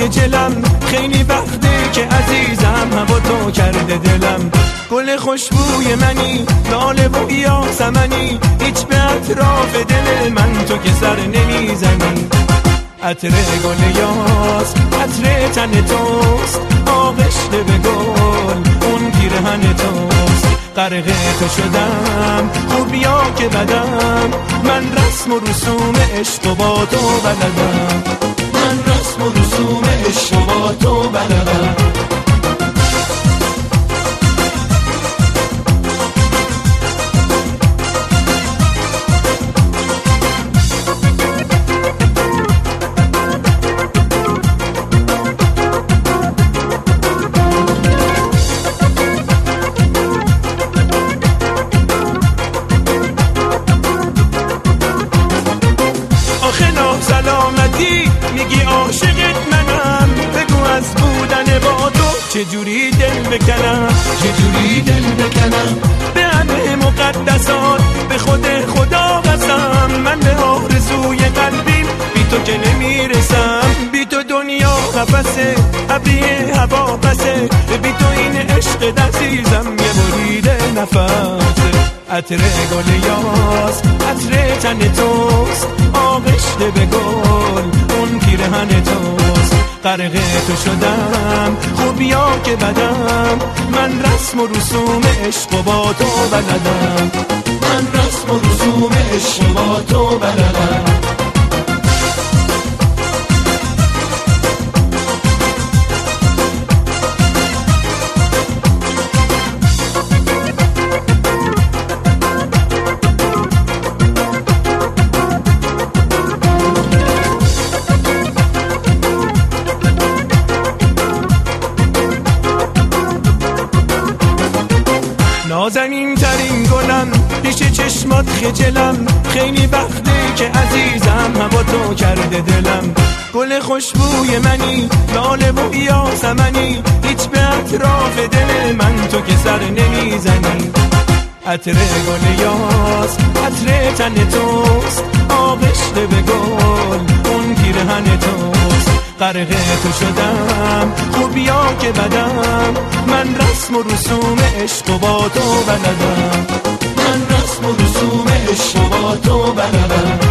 خجلم، خیلی وقته که عزیزم هوا تو کرده دلم. گل خوشبوی منی، لاله و یاسمنی، هیچ به اطراف دل من تو که سر نمیزنی. عطر گل یاس، عطر تن توست، آغشته به گل اون پیرهن توست. غرق تو شدم خوبیا که بدم، من رسم و رسوم عشق و با تو بلدم. من رسم و رسوم عشق و با تو بلدم. سلامتی میگی عاشقت منم، بگو از بودن با تو چجوری دل بکنم، چجوری دل بکنم. به همه مقدسات به خود خدا قسم، من به آرزوی قلبیم بی تو که نمیرسم. بی تو دنیا قفسه، ابریه هوا بسه، بی تو این عشق عزیزم یه بریده نفسه. عطر گل یاس، عطر تن توست، آغشته به گل اون پیرهن توست. غرق تو شدم خوبیا که بدم، من رسم و رسوم عشق و با تو بلدم. من رسم و رسوم عشق و با تو بلدم. نازنین ترین گلم، پیش چشمات خجلم، خیلی وقته که عزیزم هوا تو کرده دلم. گل خوشبوی منی، لاله و یاسمنی، هیچ به اطراف دل من تو که سر نمیزنی. عطر گل یاس، عطر تن توست، آغشته به گل اون پیرهن توست. غرق تو شدم خوبیا که بدم، من رسم و رسوم عشق و با تو بلدم. من رسم و رسوم عشق و با تو بلدم.